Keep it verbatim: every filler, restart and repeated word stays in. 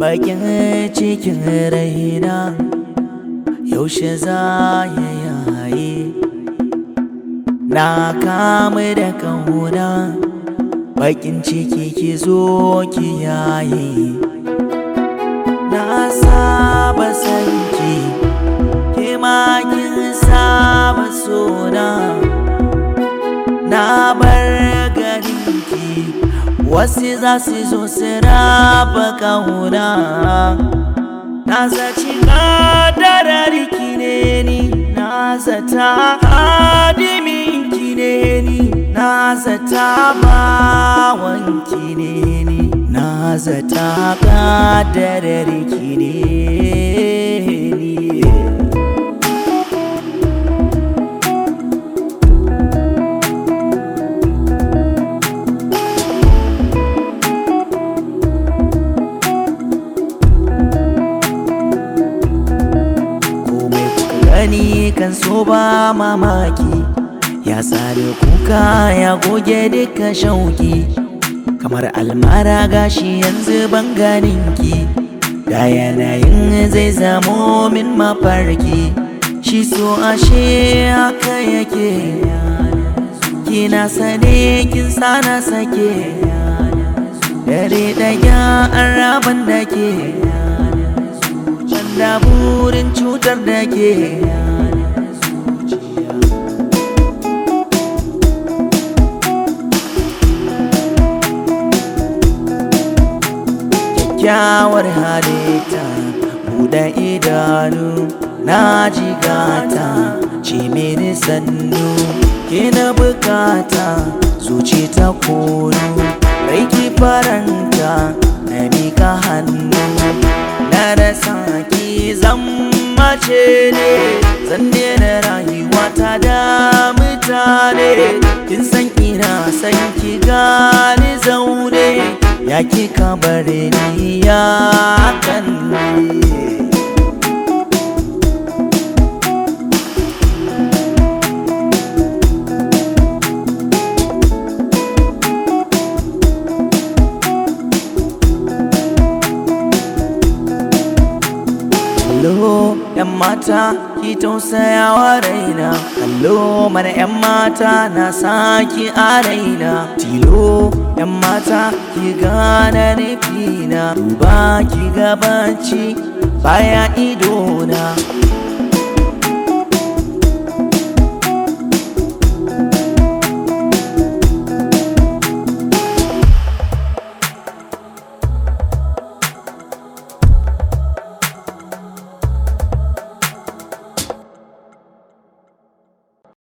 bakin cikin raina yaushe za ya yaye. Na kamu da kauna bakin ciki ki zo ki yaye. Na saba sanki ke ma kin saba sona. Na bar garinki wasu za su zo su raba kauna. Na zaci kadararki ne ni, na zata hadiminki ne ni, na zata bawanki ne ni, na zata kadararki ne ni. Gani kan so ba mamaki, ya sare kuka ya goge duka shauki. Kamar almara gashi yanzu ban ganinki, da yanayin zai zamo min mafarki. Shi so ashe haka yake, kina sane kin sana sake. Dare daya an raban da ke, da burin cutar da ke. Kyakkyawar halitta buɗe idanu na jigata, ce mini sannu ke na bukata. Zuci ta kono rai ki faranta, na mika hannu na rasa ki zan mace ne. Zan daina rayuwa ta da mutane, kin san ina san ki gani zaune. Ya ki ka bare ni ya kan ne. Hello, ‘yan mata, ki tausaya wa raina. Hello, mana ‘yan mata na saki a raina. Tilo, ‘yan mata, ki gane nufina. Duba ki gabanci baya idona.